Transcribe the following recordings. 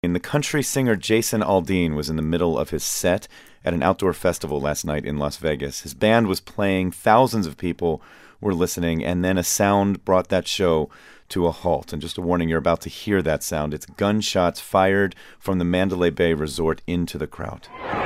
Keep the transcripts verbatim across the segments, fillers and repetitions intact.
And the country singer Jason Aldean was in the middle of his set at an outdoor festival last night in Las Vegas. His band was playing, thousands of people were listening, and then a sound brought that show to a halt. And just a warning, you're about to hear that sound. It's gunshots fired from the Mandalay Bay Resort into the crowd.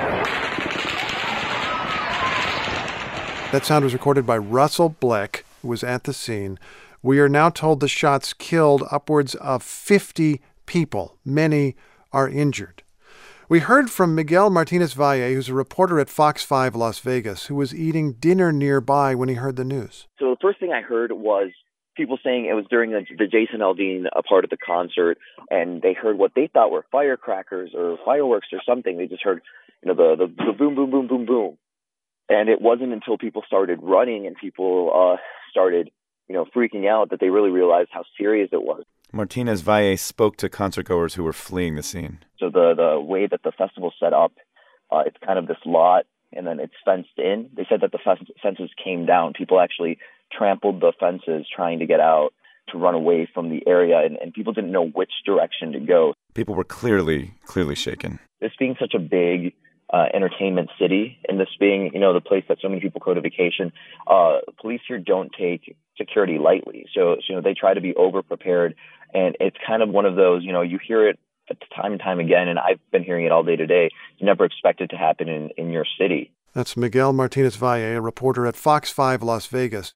That sound was recorded by Russell Bleck, who was at the scene. We are now told the shots killed upwards of fifty people. Many are injured. We heard from Miguel Martinez-Valle, who's a reporter at Fox five Las Vegas, who was eating dinner nearby when he heard the news. So the first thing I heard was people saying it was during the, the Jason Aldean a part of the concert, and they heard what they thought were firecrackers or fireworks or something. They just heard, you know, the, the, the boom, boom, boom, boom, boom. And it wasn't until people started running and people uh, started, you know, freaking out that they really realized how serious it was. Martinez-Valle spoke to concertgoers who were fleeing the scene. So the, the way that the festival's set up, uh, it's kind of this lot, and then it's fenced in. They said that the f- fences came down. People actually trampled the fences trying to get out, to run away from the area, and, and people didn't know which direction to go. People were clearly, clearly shaken. This being such a big uh, entertainment city, and this being, you know, the place that so many people go to vacation, uh, police here don't take security lightly. So, so, you know, they try to be over-prepared, and it's kind of one of those, you know, you hear it time and time again, and I've been hearing it all day today. You never expect it to happen in, in your city. That's Miguel Martinez-Valle, a reporter at Fox five Las Vegas.